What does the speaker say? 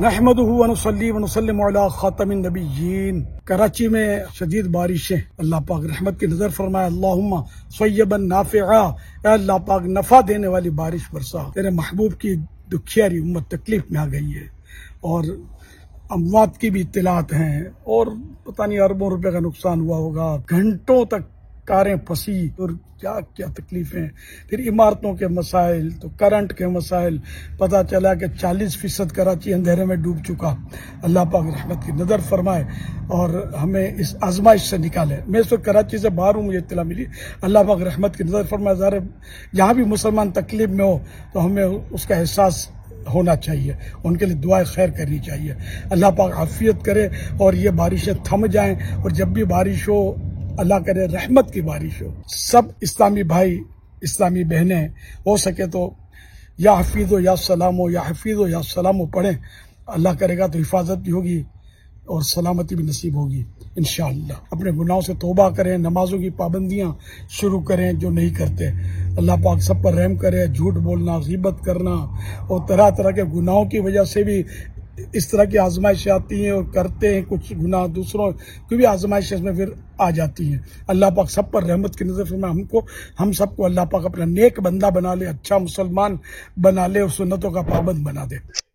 نحمدہ ونصلی ونسلم علی خاتم النبیین۔ کراچی میں شدید بارشیں، اللہ پاک رحمت کی نظر فرمائے۔ اللہم صیبا نافعا، اے اللہ پاک نفع دینے والی بارش برسا۔ تیرے محبوب کی دکھیاری امت تکلیف میں آ گئی ہے، اور اموات کی بھی اطلاعات ہیں، اور پتہ نہیں اربوں روپے کا نقصان ہوا ہوگا، گھنٹوں تک کاریں پھنسی، اور کیا کیا تکلیفیں، پھر عمارتوں کے مسائل، تو کرنٹ کے مسائل، پتہ چلا کہ 40% کراچی اندھیرے میں ڈوب چکا۔ اللہ پاک رحمت کی نظر فرمائے اور ہمیں اس آزمائش سے نکالے۔ میں اس وقت کراچی سے باہر ہوں، مجھے اطلاع ملی، اللہ پاک رحمت کی نظر فرمائے۔ ظاہر جہاں بھی مسلمان تکلیف میں ہو تو ہمیں اس کا احساس ہونا چاہیے، ان کے لیے دعائیں خیر کرنی چاہیے۔ اللہ پاک عافیت کرے اور یہ بارشیں تھم جائیں، اور جب بھی بارش ہو اللہ کرے رحمت کی بارش ہو۔ سب اسلامی بھائی، اسلامی بہنیں ہو سکے تو یا حفیظ و یا سلام و یا حفیظ و یا سلام و پڑھیں، اللہ کرے گا تو حفاظت بھی ہوگی اور سلامتی بھی نصیب ہوگی انشاءاللہ۔ اپنے گناہوں سے توبہ کریں، نمازوں کی پابندیاں شروع کریں جو نہیں کرتے۔ اللہ پاک سب پر رحم کرے۔ جھوٹ بولنا، غیبت کرنا اور طرح طرح کے گناہوں کی وجہ سے بھی اس طرح کی آزمائشیں آتی ہیں، اور کرتے ہیں کچھ گناہ دوسروں کی بھی آزمائشیں اس میں پھر آ جاتی ہیں۔ اللہ پاک سب پر رحمت کی نظر فرمائے۔ ہم سب کو اللہ پاک اپنا نیک بندہ بنا لے، اچھا مسلمان بنا لے، اور سنتوں کا پابند بنا دے۔